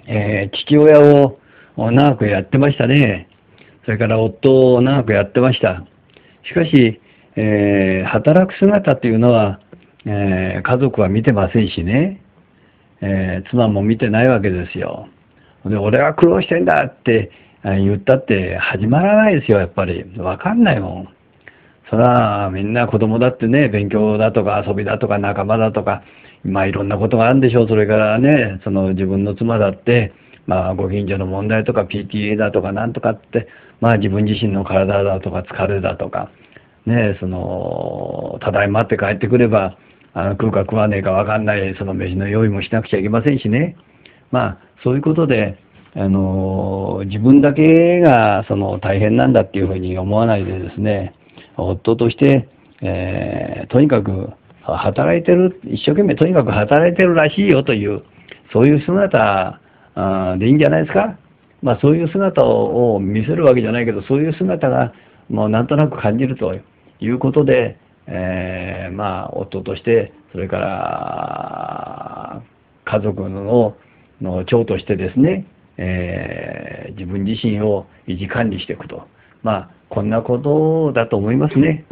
父親を長くやってましたね。それから夫を長くやってました。しかし、働く姿というのは、家族は見てませんしね、妻も見てないわけですよ。で、俺は苦労してんだって言ったって始まらないですよ、やっぱり。わかんないもん。そら、みんな子供だってね、勉強だとか遊びだとか仲間だとか、まあいろんなことがあるんでしょう。それからね、その自分の妻だって、まあご近所の問題とか PTA だとかなんとかって、まあ自分自身の体だとか疲れだとか、ね、ただいまって帰ってくれば、食うか食わねえかわかんない、その飯の用意もしなくちゃいけませんしね。まあ、そういうことで、自分だけが大変なんだっていうふうに思わないでですね、夫として、とにかく働いてる、一生懸命とにかく働いてるらしいよという、そういう姿でいいんじゃないですか。まあそういう姿を見せるわけじゃないけど、そういう姿がもうなんとなく感じるということで、まあ夫として、それから家族の長としてですね、自分自身を維持管理していくと。まあこんなことだと思いますね。